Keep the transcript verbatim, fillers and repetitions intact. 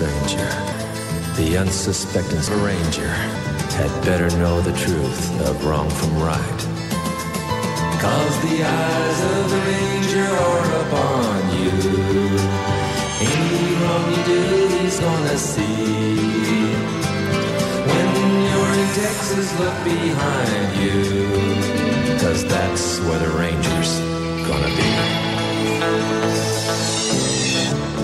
stranger. The unsuspecting ranger had better know the truth of wrong from right. Cause the eyes of the ranger are upon you. Any wrong you do, he's gonna see. When you're in Texas, look behind you, cause that's where the ranger's gonna be.